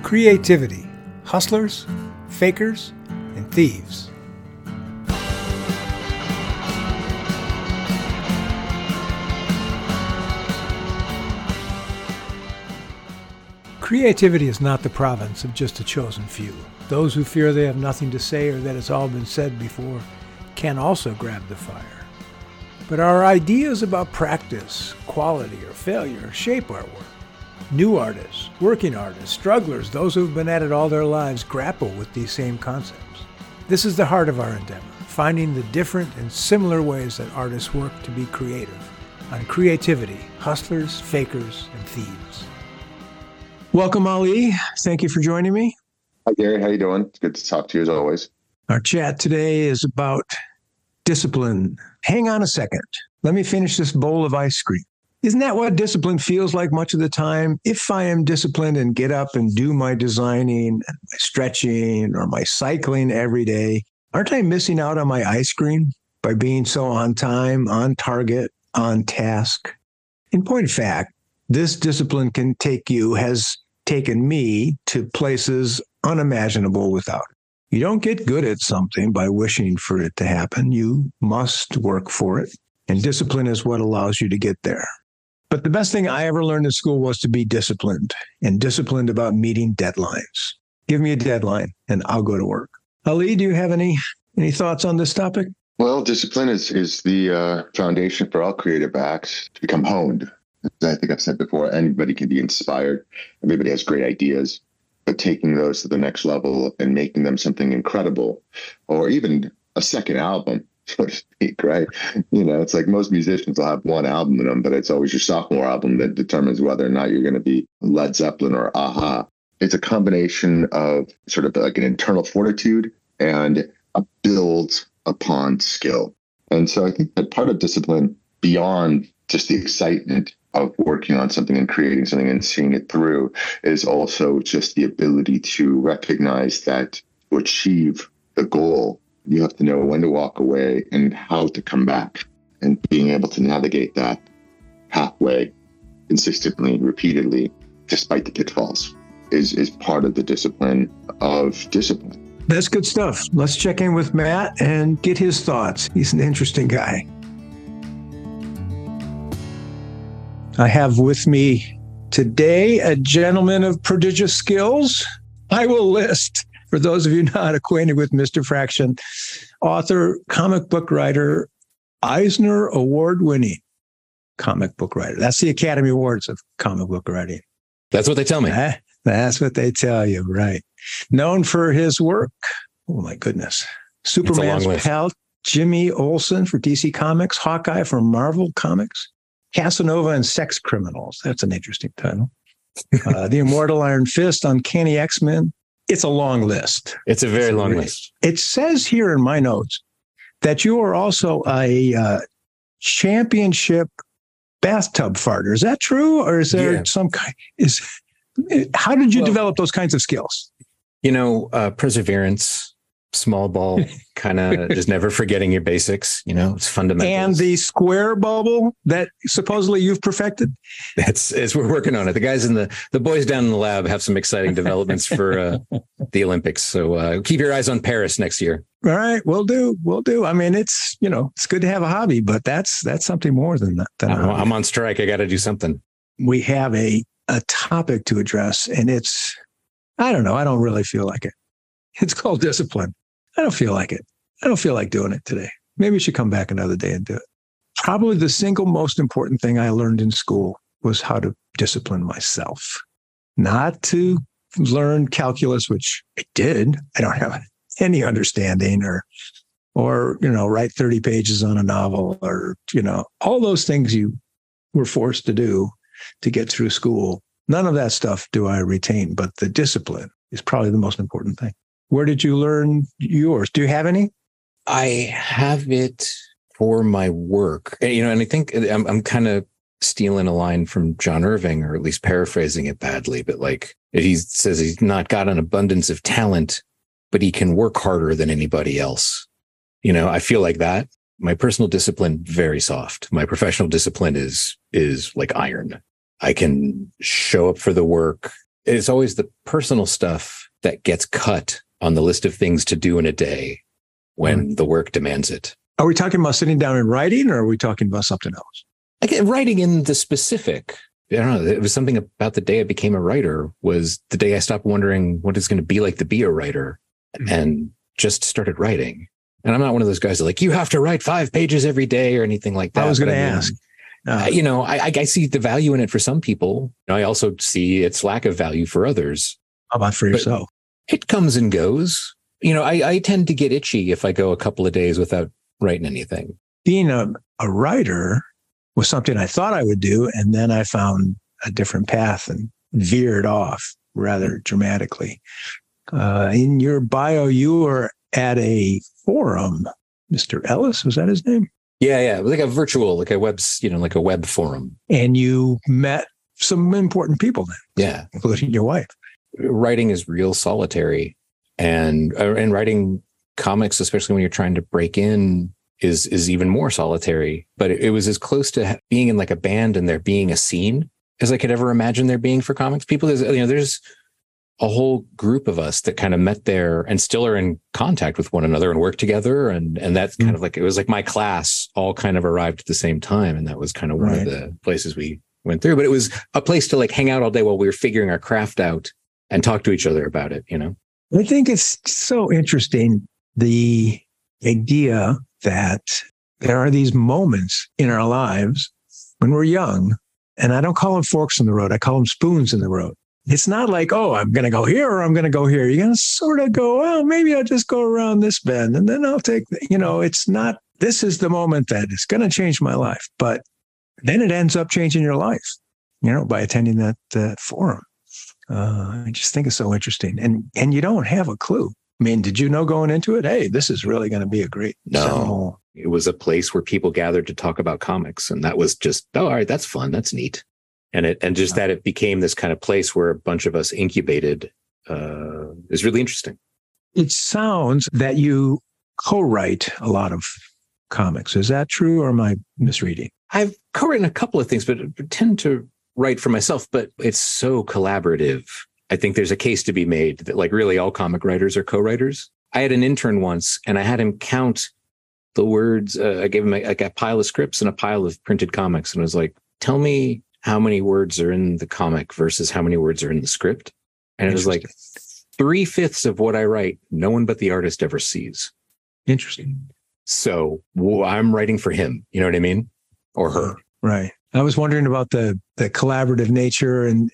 Creativity, hustlers, fakers, and thieves. Creativity is not the province of just a chosen few. Those who fear they have nothing to say or that it's all been said before can also grab the fire. But our ideas about practice, quality, or failure shape our work. New artists, working artists, strugglers, those who have been at it all their lives grapple with these same concepts. This is the heart of our endeavor, finding the different and similar ways that artists work to be creative. On Creativity, Hustlers, Fakers, and Thieves. Welcome, Ali. Thank you for joining me. Hi, Gary. How you doing? It's good to talk to you as always. Our chat today is about discipline. Hang on a second. Let me finish this bowl of ice cream. Isn't that what discipline feels like much of the time? If I am disciplined and get up and do my designing, and my stretching, or my cycling every day, aren't I missing out on my ice cream by being so on time, on target, on task? In point of fact, this discipline has taken me to places unimaginable without it. You don't get good at something by wishing for it to happen. You must work for it. And discipline is what allows you to get there. But the best thing I ever learned in school was to be disciplined, and disciplined about meeting deadlines. Give me a deadline and I'll go to work. Ali, do you have any thoughts on this topic? Well, discipline is the foundation for all creative acts to become honed. As I think I've said before, anybody can be inspired. Everybody has great ideas, but taking those to the next level and making them something incredible, or even a second album, so to speak, right? You know, it's like most musicians will have one album in them, but it's always your sophomore album that determines whether or not you're going to be Led Zeppelin or Aha. It's a combination of sort of like an internal fortitude and a build upon skill. And so I think that part of discipline, beyond just the excitement of working on something and creating something and seeing it through, is also just the ability to recognize that to achieve the goal, you have to know when to walk away and how to come back. And being able to navigate that pathway consistently, repeatedly, despite the pitfalls, is part of the discipline of discipline. That's good stuff. Let's check in with Matt and get his thoughts. He's an interesting guy. I have with me today a gentleman of prodigious skills. I will list, for those of you not acquainted with Mr. Fraction, author, comic book writer, Eisner Award-winning comic book writer. That's the Academy Awards of comic book writing. That's what they tell me. That's what they tell you, right. Known for his work, oh my goodness, Superman's pal, Jimmy Olsen for DC Comics, Hawkeye for Marvel Comics, Casanova and Sex Criminals. That's an interesting title. The Immortal Iron Fist, Uncanny X-Men. It's a long list. It's a very long list. It says here in my notes that you are also a championship bathtub farter. Is that true? Or is there some kind? How did you develop those kinds of skills? You know, perseverance, small ball, kind of just never forgetting your basics. You know, it's fundamental. And the square bubble that supposedly you've perfected? We're working on it. The guys the boys down in the lab have some exciting developments for the Olympics. So keep your eyes on Paris next year. All right, we'll do. I mean, it's good to have a hobby, but that's something more than that. I'm on strike. I got to do something. We have a topic to address, and I don't know. I don't really feel like it. It's called discipline. I don't feel like it. I don't feel like doing it today. Maybe we should come back another day and do it. Probably the single most important thing I learned in school was how to discipline myself. Not to learn calculus, which I did. I don't have any understanding or write 30 pages on a novel or, all those things you were forced to do to get through school. None of that stuff do I retain, but the discipline is probably the most important thing. Where did you learn yours? Do you have any? I have it for my work. And I think I'm kind of stealing a line from John Irving, or at least paraphrasing it badly. But like he says, he's not got an abundance of talent, but he can work harder than anybody else. I feel like that. My personal discipline, very soft. My professional discipline is like iron. I can show up for the work it's always the personal stuff that gets cut on the list of things to do in a day when the work demands it. Are we talking about sitting down and writing, or are we talking about something else? Again, writing in the specific. I don't know. It was something about the day I became a writer was the day I stopped wondering what it's going to be like to be a writer and just started writing. And I'm not one of those guys that like, you have to write 5 pages every day or anything like that. I was going to ask. I see the value in it for some people. I also see its lack of value for others. How about for yourself? It comes and goes. I tend to get itchy if I go a couple of days without writing anything. Being a writer was something I thought I would do, and then I found a different path and veered off rather dramatically. In your bio, you were at a forum. Mr. Ellis, was that his name? Yeah. Like a virtual, like a web forum. And you met some important people then. Yeah. Including your wife. Writing is real solitary, and writing comics, especially when you're trying to break in, is even more solitary. But it was as close to being in like a band and there being a scene as I could ever imagine there being for comics people. There's a whole group of us that kind of met there and still are in contact with one another and work together. And that's kind of like, it was like my class all kind of arrived at the same time. And that was kind of one of the places we went through, but it was a place to like hang out all day while we were figuring our craft out and talk to each other about it, I think it's so interesting, the idea that there are these moments in our lives when we're young, and I don't call them forks in the road. I call them spoons in the road. It's not like, oh, I'm going to go here or I'm going to go here. You're going to sort of go, well, maybe I'll just go around this bend and then I'll take, it's not, this is the moment that is going to change my life. But then it ends up changing your life, by attending that forum. I just think it's so interesting. And you don't have a clue. I mean, did you know going into it, hey, this is really going to be a great No, it was a place where people gathered to talk about comics. And that was just, all right, that's fun. That's neat. And that it became this kind of place where a bunch of us incubated is really interesting. It sounds that you co-write a lot of comics. Is that true, or am I misreading? I've co-written a couple of things, but tend to write for myself, but it's so collaborative. I think there's a case to be made that like really all comic writers are co-writers. I had an intern once and I had him count the words. I gave him a pile of scripts and a pile of printed comics. And I was like, tell me how many words are in the comic versus how many words are in the script. And it was like 3/5 of what I write, no one but the artist ever sees. Interesting. So I'm writing for him. You know what I mean? Or her. Right. I was wondering about the collaborative nature and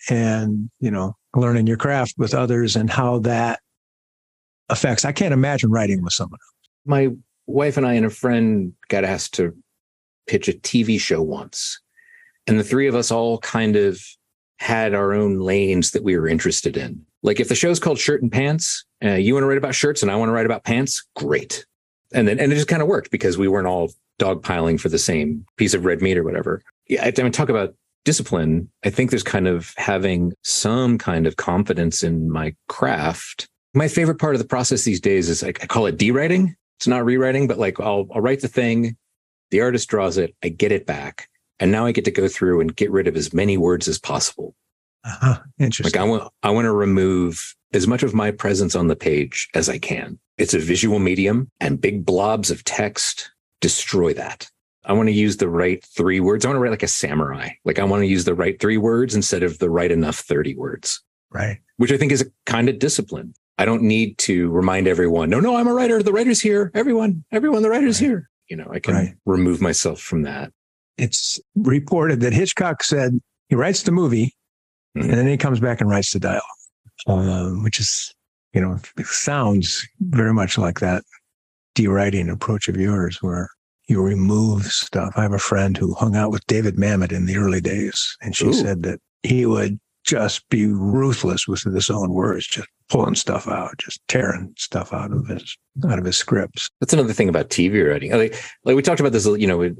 learning your craft with others and how that affects. I can't imagine writing with someone else. My wife and I and a friend got asked to pitch a TV show once. And the three of us all kind of had our own lanes that we were interested in. Like if the show's called Shirt and Pants, you want to write about shirts and I want to write about pants, great. And it just kind of worked because we weren't all dogpiling for the same piece of red meat or whatever. Yeah, I mean, talk about discipline. I think there's kind of having some kind of confidence in my craft. My favorite part of the process these days is I call it de-writing. It's not rewriting, but like I'll write the thing, the artist draws it, I get it back. And now I get to go through and get rid of as many words as possible. Interesting. Like I want to remove as much of my presence on the page as I can. It's a visual medium and big blobs of text destroy that. I want to use the right 3 words. I want to write like a samurai. Like I want to use the right 3 words instead of the right enough 30 words. Right. Which I think is a kind of discipline. I don't need to remind everyone, no, I'm a writer. The writer's here. Everyone, the writer's here. I can remove myself from that. It's reported that Hitchcock said he writes the movie and then he comes back and writes the dialogue, which is, it sounds very much like that de-writing approach of yours where you remove stuff. I have a friend who hung out with David Mamet in the early days, and she said that he would just be ruthless with his own words, just pulling stuff out, just tearing stuff out of his scripts. That's another thing about TV writing. Like we talked about this, with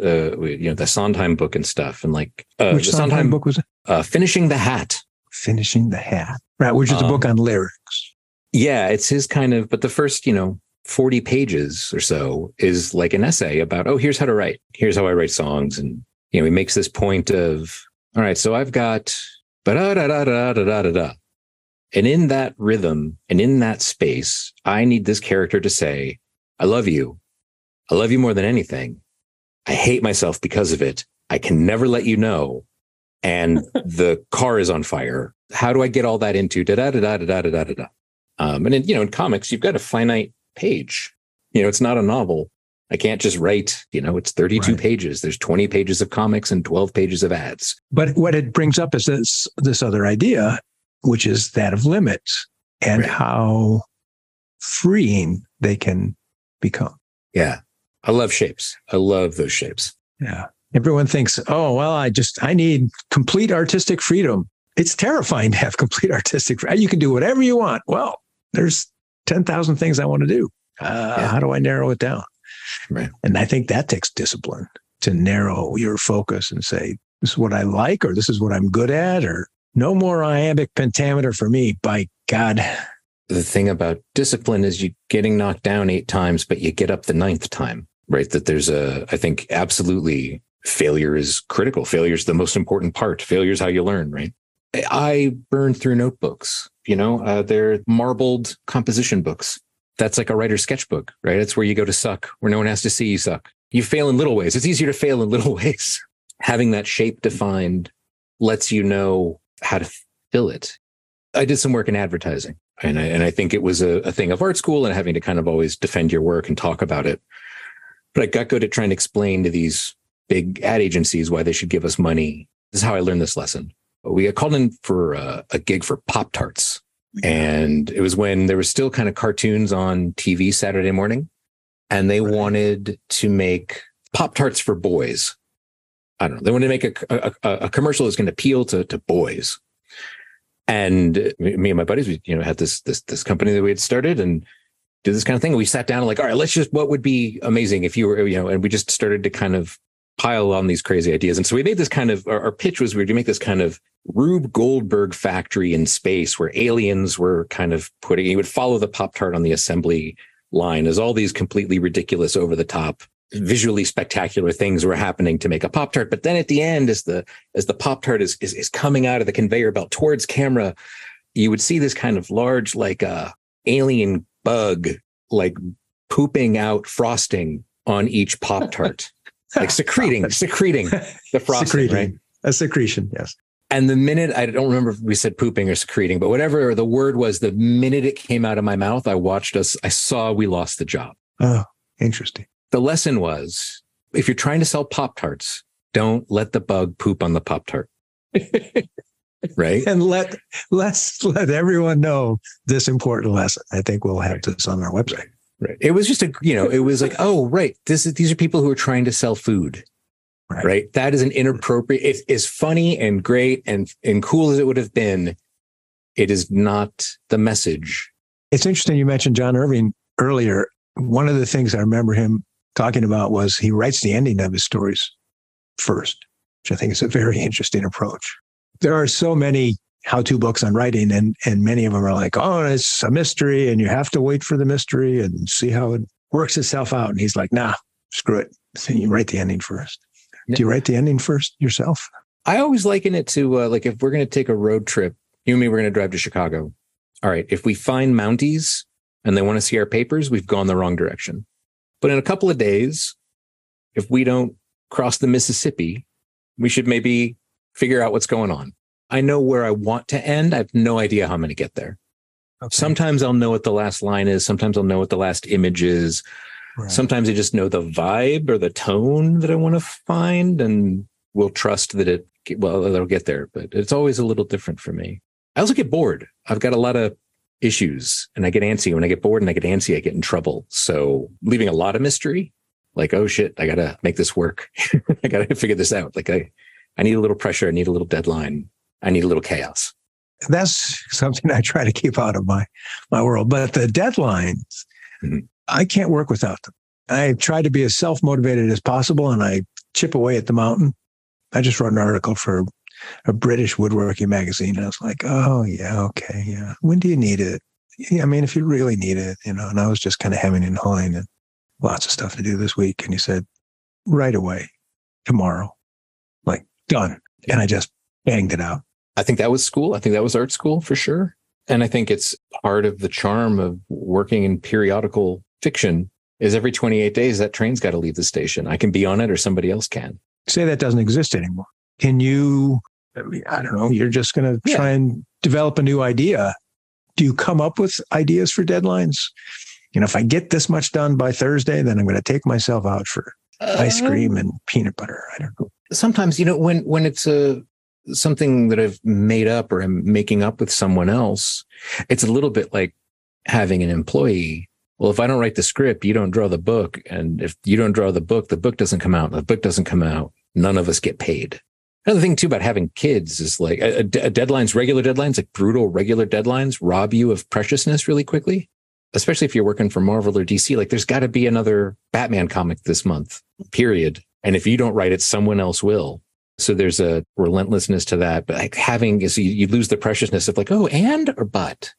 the Sondheim book and stuff, and like which the Sondheim book was it? Finishing the Hat. Finishing the Hat, right? Which is a book on lyrics. Yeah, it's his kind of. But the first, 40 pages or so is like an essay about, here's how to write. Here's how I write songs, and he makes this point of, all right, so I've got da da da da da da da da. And in that rhythm and in that space, I need this character to say, I love you. I love you more than anything. I hate myself because of it. I can never let you know. And the car is on fire. How do I get all that into da da da da da da da da da? And in, in comics, you've got a finite page. It's not a novel. I can't just write, it's 32 pages. There's 20 pages of comics and 12 pages of ads. But what it brings up is this other idea, which is that of limits and how freeing they can become. Yeah. I love shapes. I love those shapes. Yeah. Everyone thinks, oh, well, I need complete artistic freedom. It's terrifying to have complete artistic freedom. You can do whatever you want. Well, there's 10,000 things I want to do. How do I narrow it down? Right. And I think that takes discipline to narrow your focus and say, this is what I like, or this is what I'm good at, or no more iambic pentameter for me, by God. The thing about discipline is you getting knocked down 8 times, but you get up the 9th time, right? That there's I think absolutely failure is critical. Failure is the most important part. Failure is how you learn, right? I burn through notebooks, they're marbled composition books. That's like a writer's sketchbook, right? It's where you go to suck, where no one has to see you suck. You fail in little ways. It's easier to fail in little ways. Having that shape defined lets you know how to fill it. I did some work in advertising, and I think it was a thing of art school and having to kind of always defend your work and talk about it. But I got good at trying to explain to these big ad agencies why they should give us money. This is how I learned this lesson. We got called in for a gig for Pop-Tarts. And it was when there was still kind of cartoons on TV Saturday morning. And they wanted to make Pop-Tarts for boys. I don't know. They wanted to make a commercial that's going to appeal to boys. And me and my buddies, we had this company that we had started and did this kind of thing. And we sat down and all right, what would be amazing if you were, and we just started to kind of pile on these crazy ideas. And so we made this kind of, our pitch was we were to make this kind of Rube Goldberg factory in space where aliens were kind of you would follow the Pop-Tart on the assembly line as all these completely ridiculous, over the top, visually spectacular things were happening to make a Pop-Tart. But then at the end, as the Pop-Tart is coming out of the conveyor belt towards camera, you would see this kind of large, like alien bug, like pooping out frosting on each Pop-Tart. Like secreting the frosting, right? A secretion, yes. And the minute, I don't remember if we said pooping or secreting, but whatever the word was, the minute it came out of my mouth, I saw we lost the job. Oh, interesting. The lesson was, if you're trying to sell Pop-Tarts, don't let the bug poop on the Pop-Tart. Right? And let's let everyone know this important lesson. I think we'll have this on our website. Right. It was just it was like, oh, right. These are people who are trying to sell food. Right. That is an inappropriate, it is funny and great and cool as it would have been. It is not the message. It's interesting you mentioned John Irving earlier. One of the things I remember him talking about was he writes the ending of his stories first, which I think is a very interesting approach. There are so many how-to books on writing, and many of them are like, oh, it's a mystery and you have to wait for the mystery and see how it works itself out. And he's like, nah, screw it. So you write the ending first. Do you write the ending first yourself? I always liken it to like if we're going to take a road trip, you and me, we're going to drive to Chicago. All right, if we find Mounties and they want to see our papers, we've gone the wrong direction. But in a couple of days, if we don't cross the Mississippi, we should maybe figure out what's going on. I know where I want to end. I have no idea how I'm going to get there. Okay. Sometimes I'll know what the last line is. Sometimes I'll know what the last image is. Right. Sometimes I just know the vibe or the tone that I want to find, and will trust that it'll get there. But it's always a little different for me. I also get bored. I've got a lot of issues and I get antsy. When I get bored and I get antsy, I get in trouble. So leaving a lot of mystery, like, oh shit, I got to make this work. I got to figure this out. Like I need a little pressure. I need a little deadline. I need a little chaos. That's something I try to keep out of my world. But the deadlines, I can't work without them. I try to be as self-motivated as possible, and I chip away at the mountain. I just wrote an article for a British woodworking magazine. And I was like, oh, yeah, okay, yeah. When do you need it? Yeah, I mean, if you really need it, and I was just kind of hemming and hawing and lots of stuff to do this week. And he said, right away, tomorrow, like done. And I just banged it out. I think that was school. I think that was art school for sure. And I think it's part of the charm of working in periodical fiction is every 28 days, that train's got to leave the station. I can be on it or somebody else can. Say that doesn't exist anymore. Can you, I don't know, you're just going to try and develop a new idea. Do you come up with ideas for deadlines? If I get this much done by Thursday, then I'm going to take myself out for ice cream and peanut butter. I don't know. Sometimes, when it's something that I've made up or I'm making up with someone else, it's a little bit like having an employee. Well, if I don't write the script, you don't draw the book. And if you don't draw the book doesn't come out. The book doesn't come out. None of us get paid. Another thing too about having kids is like regular deadlines, like brutal regular deadlines rob you of preciousness really quickly, especially if you're working for Marvel or DC. Like there's got to be another Batman comic this month, period. And if you don't write it, someone else will. So there's a relentlessness to that. But like you lose the preciousness of like, oh, and or but.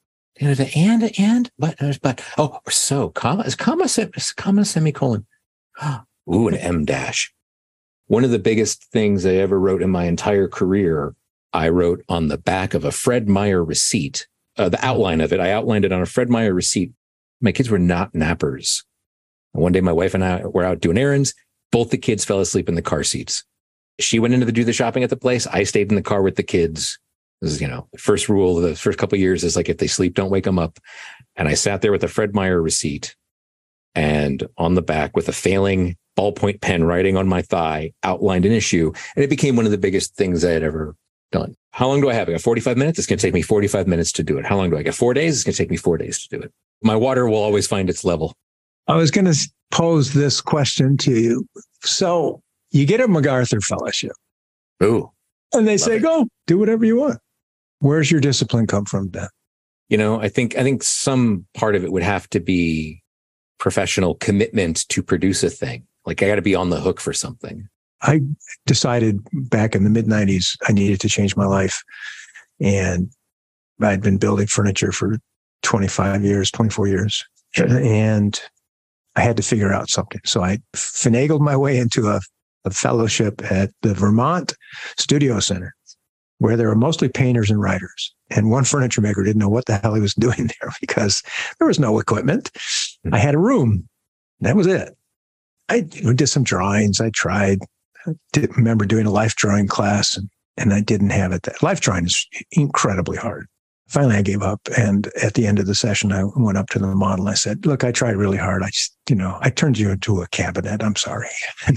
But. Oh, or so, comma, is comma semicolon. Ooh, an M dash. One of the biggest things I ever wrote in my entire career, I wrote on the back of a Fred Meyer receipt. The outline of it, I outlined it on a Fred Meyer receipt. My kids were not nappers. And one day my wife and I were out doing errands. Both the kids fell asleep in the car seats. She went in to do the shopping at the place. I stayed in the car with the kids. This is, the first rule of the first couple of years is like, if they sleep, don't wake them up. And I sat there with a Fred Meyer receipt and on the back with a failing ballpoint pen writing on my thigh, outlined an issue. And it became one of the biggest things I had ever done. How long do I have? I got 45 minutes. It's going to take me 45 minutes to do it. How long do I get? 4 days? It's going to take me 4 days to do it. My water will always find its level. I was going to pose this question to you. So you get a MacArthur Fellowship. Ooh. And they say, go do whatever you want. Where's your discipline come from then? I think some part of it would have to be professional commitment to produce a thing. Like I got to be on the hook for something. I decided back in the mid 90s, I needed to change my life. And I'd been building furniture for 24 years. And I had to figure out something. So I finagled my way into a fellowship at the Vermont Studio Center, where there were mostly painters and writers. And one furniture maker didn't know what the hell he was doing there because there was no equipment. I had a room. That was it. I did some drawings. I remember doing a life drawing class and I didn't have it. Life drawing is incredibly hard. Finally, I gave up. And at the end of the session, I went up to the model. I said, look, I tried really hard. I turned you into a cabinet. I'm sorry.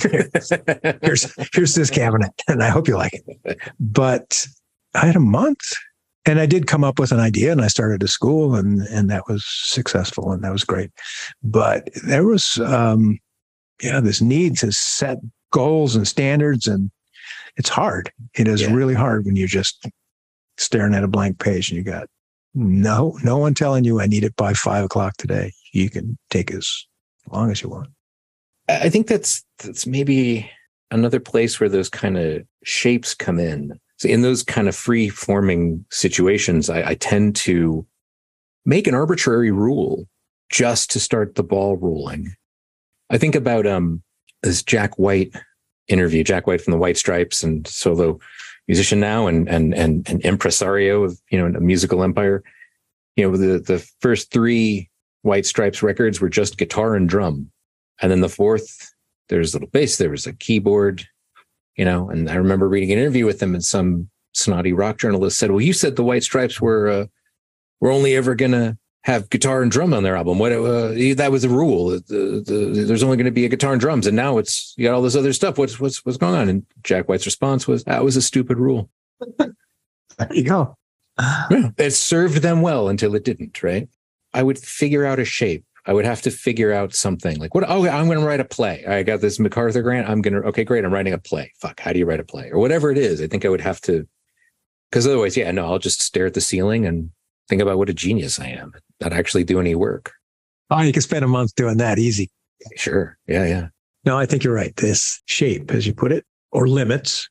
here's this cabinet and I hope you like it. But I had a month and I did come up with an idea and I started a school and that was successful and that was great. But there was, this need to set goals and standards, and it's hard. It is really hard when you're just staring at a blank page and you got no one telling you I need it by 5:00 today. You can take as long as you want. I think that's maybe another place where those kind of shapes come in. So in those kind of free forming situations, I tend to make an arbitrary rule just to start the ball rolling. I think about this Jack White interview, Jack White from the White Stripes and solo musician now and impresario of, a musical empire. The first 3 White Stripes records were just guitar and drum. And then the fourth, there's a little bass, there was a keyboard, and I remember reading an interview with him and some snotty rock journalist said, well, you said the White Stripes were only ever going to have guitar and drum on their album. That was a rule. There's only going to be a guitar and drums. And now you got all this other stuff. What's going on? And Jack White's response was, that was a stupid rule. There you go. Yeah, it served them well until it didn't, right? I would figure out a shape. I would have to figure out something like I'm going to write a play. I got this MacArthur grant. Okay, great. I'm writing a play. Fuck. How do you write a play or whatever it is? I think I would have to, because otherwise, I'll just stare at the ceiling and think about what a genius I am, not actually do any work. Oh, you can spend a month doing that easy. Sure. Yeah. No, I think you're right. This shape, as you put it, or limits,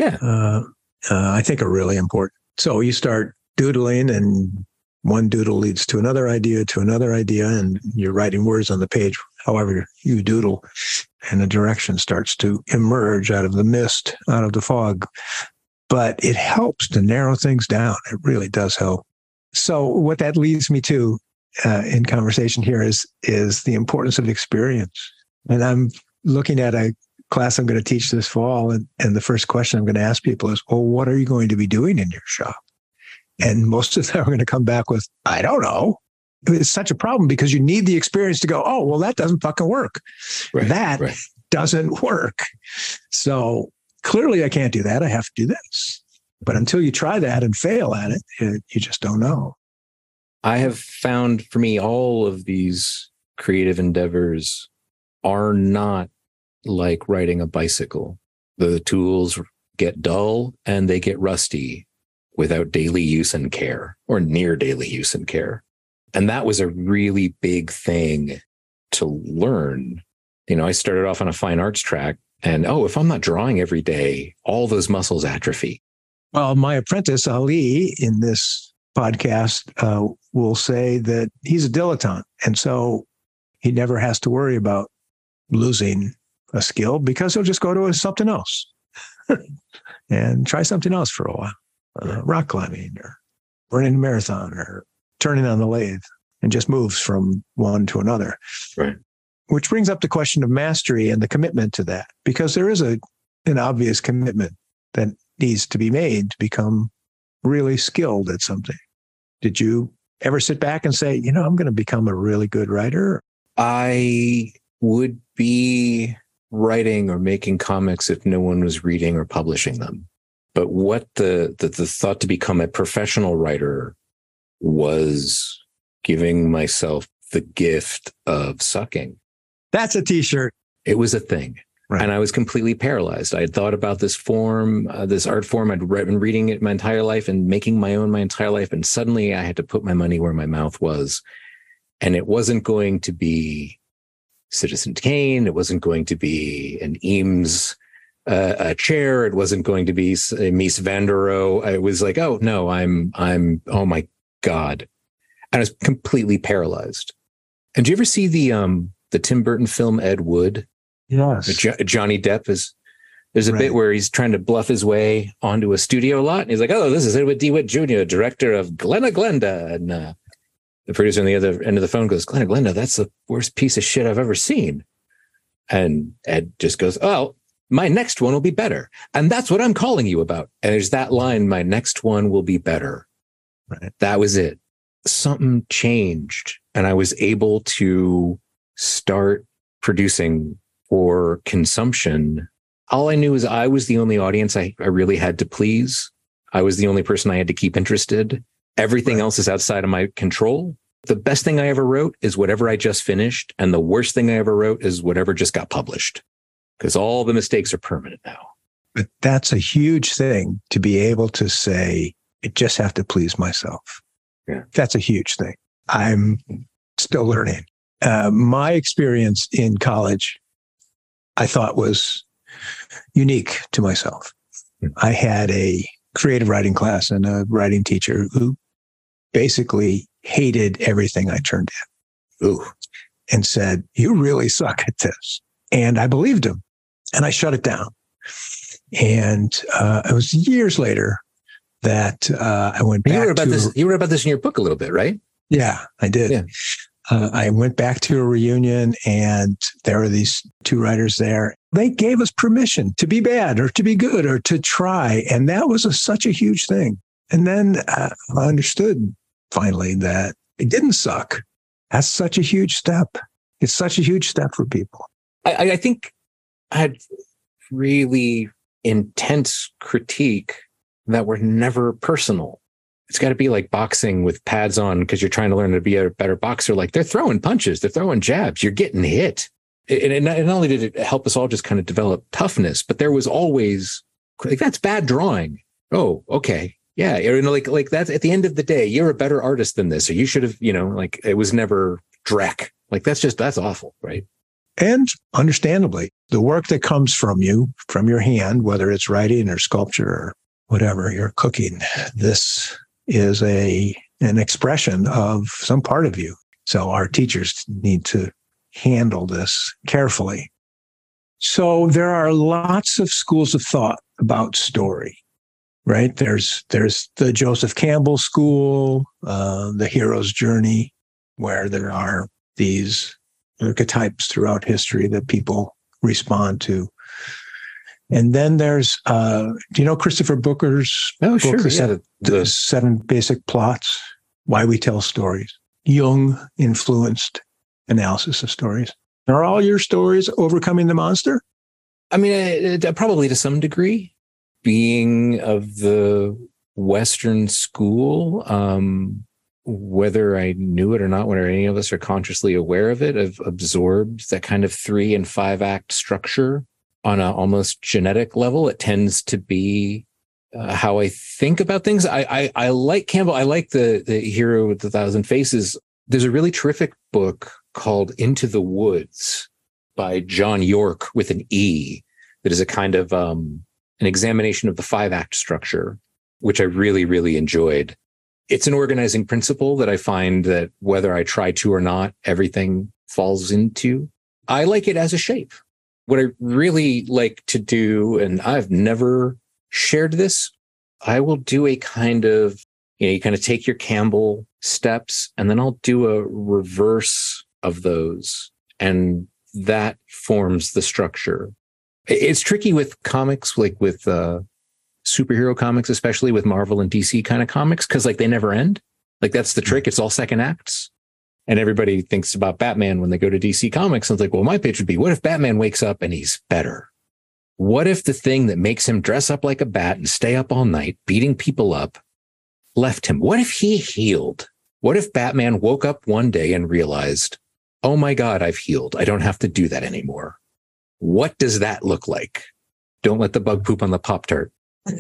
I think are really important. So you start doodling and one doodle leads to another idea, and you're writing words on the page, however you doodle, and a direction starts to emerge out of the mist, out of the fog. But it helps to narrow things down. It really does help. So what that leads me to in conversation here is the importance of experience. And I'm looking at a class I'm going to teach this fall. And the first question I'm going to ask people is, well, what are you going to be doing in your shop? And most of them are going to come back with, I don't know. It's such a problem because you need the experience to go, oh, well, that doesn't fucking work. That doesn't work. So clearly I can't do that. I have to do this. But until you try that and fail at it, you just don't know. I have found for me, all of these creative endeavors are not like riding a bicycle. The tools get dull and they get rusty without daily use and care, or near daily use and care. And that was a really big thing to learn. You know, I started off on a fine arts track and, if I'm not drawing every day, all those muscles atrophy. Well, my apprentice, Ali, in this podcast, will say that he's a dilettante. And so he never has to worry about losing a skill because he'll just go to something else and try something else for a while. Rock climbing or running a marathon or turning on the lathe, and just moves from one to another. Right. Which brings up the question of mastery and the commitment to that, because there is an obvious commitment that needs to be made to become really skilled at something. Did you ever sit back and say, I'm going to become a really good writer? I would be writing or making comics if no one was reading or publishing them. But what the thought to become a professional writer was giving myself the gift of sucking. That's a t-shirt. It was a thing. Right. And I was completely paralyzed. I had thought about this form, this art form. I'd been reading it my entire life and making my own my entire life. And suddenly I had to put my money where my mouth was. And it wasn't going to be Citizen Kane. It wasn't going to be an Eames a chair. It wasn't going to be Mies van der Rohe. I was like, oh no, I'm, oh my God. And I was completely paralyzed. And do you ever see the Tim Burton film, Ed Wood? Yes. Johnny Depp there's a bit where he's trying to bluff his way onto a studio lot. And he's like, oh, this is Edward DeWitt Jr., director of Glenna Glenda. And the producer on the other end of the phone goes, Glenna Glenda, that's the worst piece of shit I've ever seen. And Ed just goes, oh, my next one will be better. And that's what I'm calling you about. And there's that line, my next one will be better. Right. That was it. Something changed. And I was able to start producing for consumption. All I knew is I was the only audience I really had to please. I was the only person I had to keep interested. Everything else is outside of my control. The best thing I ever wrote is whatever I just finished. And the worst thing I ever wrote is whatever just got published. Because all the mistakes are permanent now. But that's a huge thing to be able to say, I just have to please myself. Yeah. That's a huge thing. I'm still learning. My experience in college, I thought was unique to myself. I had a creative writing class and a writing teacher who basically hated everything I turned in. And said, you really suck at this. And I believed him. And I shut it down. And it was years later that I went back you wrote about this in your book a little bit, right? Yeah, I did. Yeah. I went back to a reunion and there were these two writers there. They gave us permission to be bad or to be good or to try. And that was such a huge thing. And then I understood finally that it didn't suck. That's such a huge step. It's such a huge step for people. I think I had really intense critique that were never personal. It's got to be like boxing with pads on because you're trying to learn to be a better boxer. Like they're throwing punches, they're throwing jabs, you're getting hit. And not only did it help us all just kind of develop toughness, but there was always like, that's bad drawing. Oh, okay. Yeah. Like that's at the end of the day, you're a better artist than this. Or you should have, like it was never dreck. Like that's awful. Right. And understandably, the work that comes from you, from your hand, whether it's writing or sculpture or whatever you're cooking, this is an expression of some part of you. So our teachers need to handle this carefully. So there are lots of schools of thought about story, right? There's the Joseph Campbell school, the hero's journey, where there are these archetypes throughout history that people respond to. And then there's, do you know Christopher Booker's book, The Seven Basic Plots, Why We Tell Stories? Jung-influenced analysis of stories. Are all your stories overcoming the monster? I mean, probably to some degree. Being of the Western school, whether I knew it or not, whether any of us are consciously aware of it, I've absorbed that kind of 3 and 5 act structure on an almost genetic level. It tends to be how I think about things. I like Campbell. I like the Hero with a Thousand Faces. There's a really terrific book called Into the Woods by John York with an E that is a kind of an examination of the 5 act structure, which I really, really enjoyed. It's an organizing principle that I find that whether I try to or not, everything falls into. I like it as a shape. What I really like to do, and I've never shared this, I will do a kind of, you kind of take your Campbell steps, and then I'll do a reverse of those. And that forms the structure. It's tricky with comics, like with superhero comics, especially with Marvel and DC kind of comics, because like they never end. Like that's the trick. It's all second acts. And everybody thinks about Batman when they go to DC Comics. And it's like, well, my pitch would be, what if Batman wakes up and he's better? What if the thing that makes him dress up like a bat and stay up all night beating people up left him? What if he healed? What if Batman woke up one day and realized, oh my God, I've healed. I don't have to do that anymore. What does that look like? Don't let the bug poop on the Pop-Tart.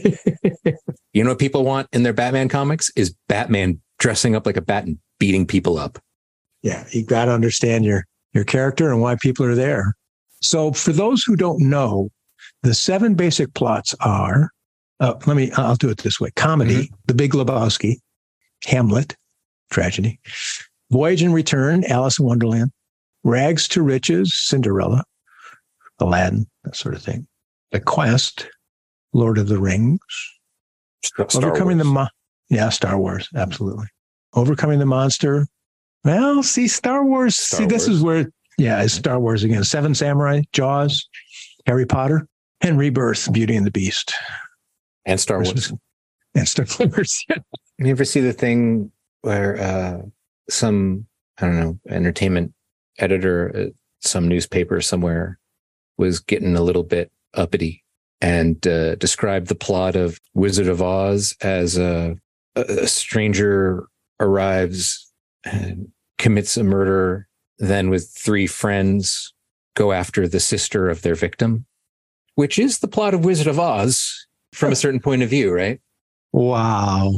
You know what people want in their Batman comics is Batman dressing up like a bat and beating people up. Yeah, you got to understand your character and why people are there. So for those who don't know, the 7 basic plots are, I'll do it this way. Comedy, The Big Lebowski, Hamlet, tragedy, Voyage and Return, Alice in Wonderland, Rags to Riches, Cinderella, Aladdin, that sort of thing. The Quest, Lord of the Rings, Overcoming Star Wars, absolutely. Overcoming the Monster. Well, see, Star Wars. This is where, it's Star Wars again. 7 Samurai, Jaws, Harry Potter, and Rebirth, Beauty and the Beast. And Star Wars. And Star Wars, yeah. You ever see the thing where some, I don't know, entertainment editor at some newspaper somewhere was getting a little bit uppity and described the plot of Wizard of Oz as a stranger arrives and commits a murder, then with 3 friends go after the sister of their victim, which is the plot of Wizard of Oz from a certain point of view, right? Wow.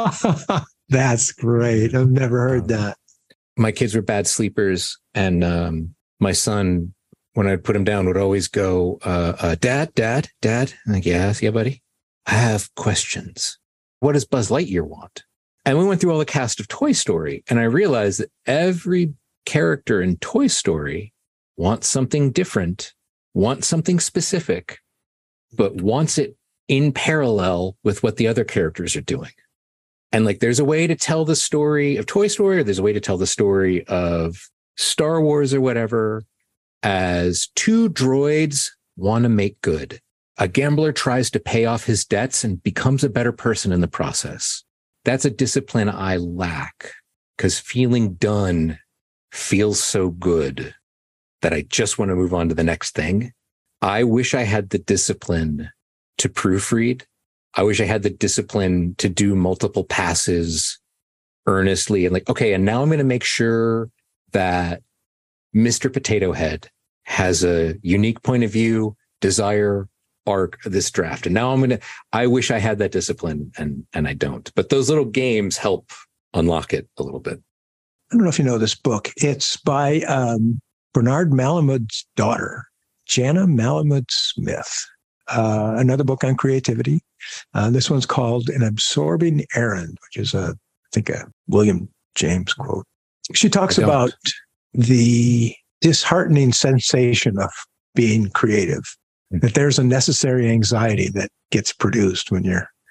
That's great. I've never heard that. My kids were bad sleepers, and my son, when I'd put him down, would always go, Dad. I'm like, yeah, buddy. I have questions. What does Buzz Lightyear want? And we went through all the cast of Toy Story, and I realized that every character in Toy Story wants something different, wants something specific, but wants it in parallel with what the other characters are doing. And like, there's a way to tell the story of Toy Story, or there's a way to tell the story of Star Wars or whatever, as 2 droids want to make good. A gambler tries to pay off his debts and becomes a better person in the process. That's a discipline I lack, because feeling done feels so good that I just want to move on to the next thing. I wish I had the discipline to proofread. I wish I had the discipline to do multiple passes earnestly and like, okay, and now I'm going to make sure that Mr. Potato Head has a unique point of view, desire, arc of this draft. And now I wish I had that discipline, and I don't. But those little games help unlock it a little bit. I don't know if you know this book. It's by Bernard Malamud's daughter, Jana Malamud Smith. Another book on creativity. This one's called An Absorbing Errand, which is I think a William James quote. She talks about the disheartening sensation of being creative, that there's a necessary anxiety that gets produced when you're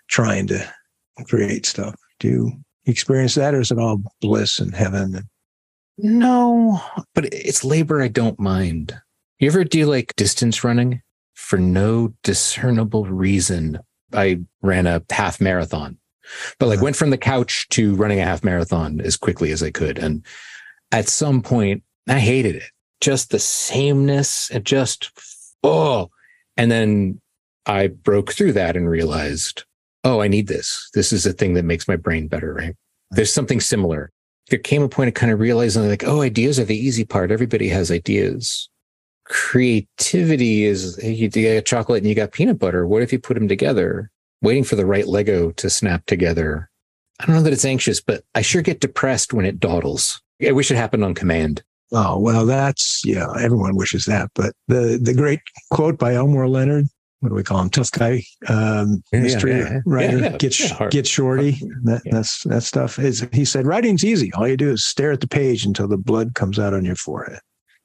trying to create stuff. Do you experience that, or is it all bliss and heaven? No, but it's labor I don't mind. You ever do like distance running? For no discernible reason, I ran a half marathon, but like went from the couch to running a half marathon as quickly as I could. And at some point, I hated it. Just the sameness and just, and then I broke through that and realized, I need this. This is a thing that makes my brain better, right? There's something similar. There came a point of kind of realizing like, ideas are the easy part. Everybody has ideas. Creativity is, you got chocolate and you got peanut butter. What if you put them together? Waiting for the right Lego to snap together. I don't know that it's anxious, but I sure get depressed when it dawdles. I wish it happened on command. Oh, well, everyone wishes that. But the great quote by Elmore Leonard, what do we call him? Tough guy, mystery writer, get shorty. That stuff is, he said, writing's easy. All you do is stare at the page until the blood comes out on your forehead.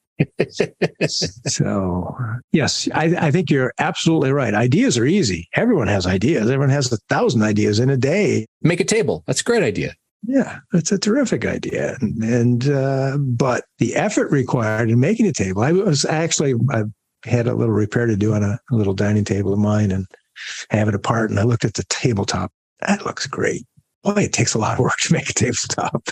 So, yes, I think you're absolutely right. Ideas are easy. Everyone has ideas. Everyone has 1,000 ideas in a day. Make a table. That's a great idea. Yeah, that's a terrific idea. But the effort required in making a table, I had a little repair to do on a little dining table of mine and have it apart. And I looked at the tabletop. That looks great. Boy, it takes a lot of work to make a tabletop.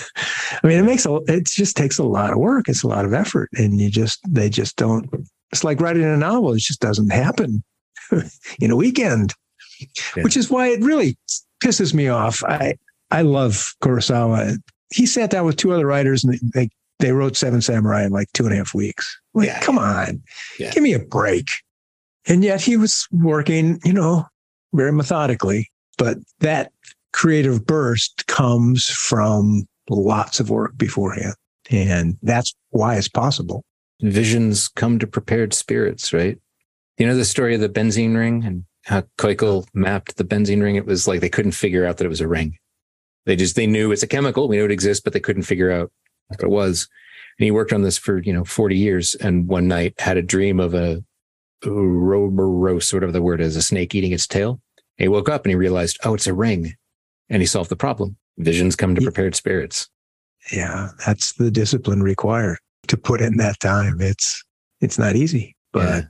I mean, it just takes a lot of work. It's a lot of effort. And they just don't, it's like writing a novel. It just doesn't happen in a weekend, which is why it really pisses me off. I love Kurosawa. He sat down with 2 other writers and they wrote Seven Samurai in like 2.5 weeks. Come on, give me a break. And yet he was working, very methodically, but that creative burst comes from lots of work beforehand. And that's why it's possible. Visions come to prepared spirits, right? You know the story of the benzene ring and how Keukel mapped the benzene ring? It was like they couldn't figure out that it was a ring. They knew it's a chemical. We know it exists, but they couldn't figure out what it was. And he worked on this for, 40 years. And one night had a dream of a Ouroboros, whatever the word is, a snake eating its tail. And he woke up and he realized, it's a ring. And he solved the problem. Visions come to prepared spirits. Yeah, that's the discipline required to put in that time. It's not easy, but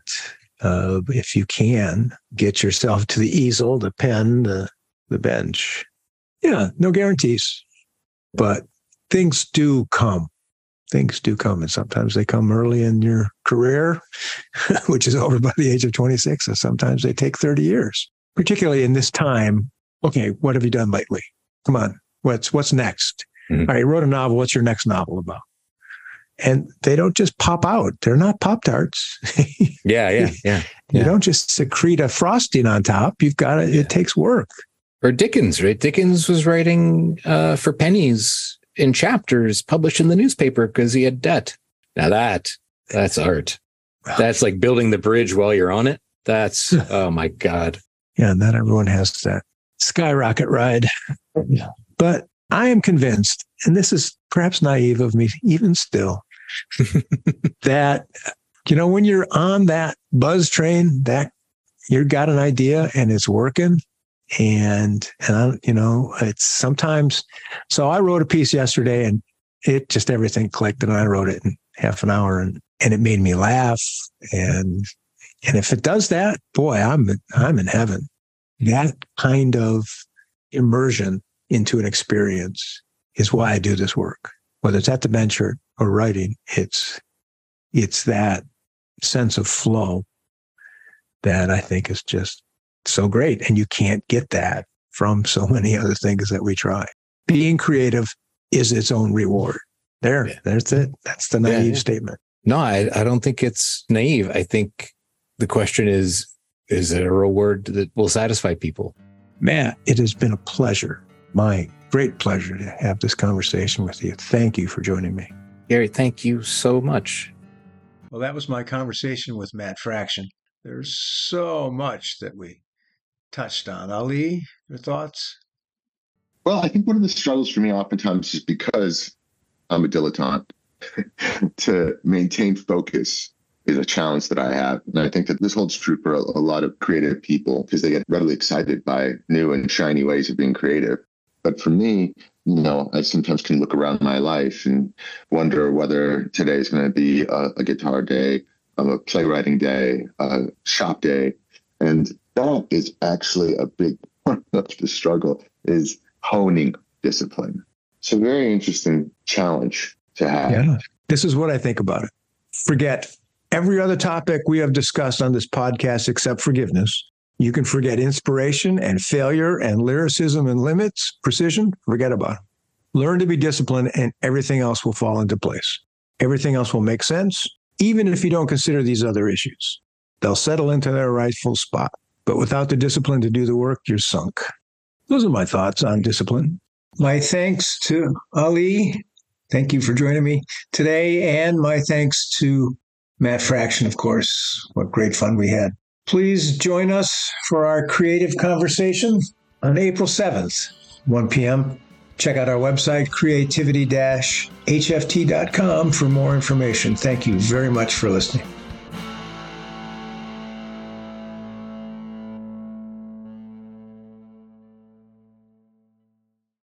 if you can get yourself to the easel, the pen, the bench, no guarantees, but things do come. Things do come, and sometimes they come early in your career, which is over by the age of 26, and sometimes they take 30 years, particularly in this time. Okay, what have you done lately? Come on, what's next? Mm-hmm. All right, you wrote a novel. What's your next novel about? And they don't just pop out. They're not Pop-Tarts. Yeah. You don't just secrete a frosting on top. You've got to, it takes work. Or Dickens, right? Dickens was writing for pennies in chapters published in the newspaper because he had debt. Now that's art. That's like building the bridge while you're on it. That's, oh my God. Yeah, not everyone has that skyrocket ride. But I am convinced, and this is perhaps naive of me, even still, that, when you're on that buzz train, that you've got an idea and it's working. And it's sometimes, so I wrote a piece yesterday and it just, everything clicked and I wrote it in half an hour and it made me laugh. And if it does that, boy, I'm in heaven. That kind of immersion into an experience is why I do this work. Whether it's at the bench or writing, it's that sense of flow that I think is just so great. And you can't get that from so many other things that we try. Being creative is its own reward. There's it. That's the naive statement. No, I don't think it's naive. I think the question is it a reward that will satisfy people? Matt, it has been a pleasure. My great pleasure to have this conversation with you. Thank you for joining me. Gary, thank you so much. Well, that was my conversation with Matt Fraction. There's so much that we touched on. Ali, your thoughts? Well, I think one of the struggles for me oftentimes is because I'm a dilettante to maintain focus is a challenge that I have. And I think that this holds true for a lot of creative people because they get readily excited by new and shiny ways of being creative. But for me, I sometimes can look around my life and wonder whether today is going to be a guitar day, a playwriting day, a shop day. And that is actually a big part of the struggle, is honing discipline. It's a very interesting challenge to have. Yeah. This is what I think about it. Forget every other topic we have discussed on this podcast except forgiveness. You can forget inspiration and failure and lyricism and limits, precision, forget about it. Learn to be disciplined and everything else will fall into place. Everything else will make sense, even if you don't consider these other issues. They'll settle into their rightful spot. But without the discipline to do the work, you're sunk. Those are my thoughts on discipline. My thanks to Ali. Thank you for joining me today. And my thanks to Matt Fraction, of course. What great fun we had. Please join us for our creative conversation on April 7th, 1 p.m. Check out our website, creativity-hft.com, for more information. Thank you very much for listening.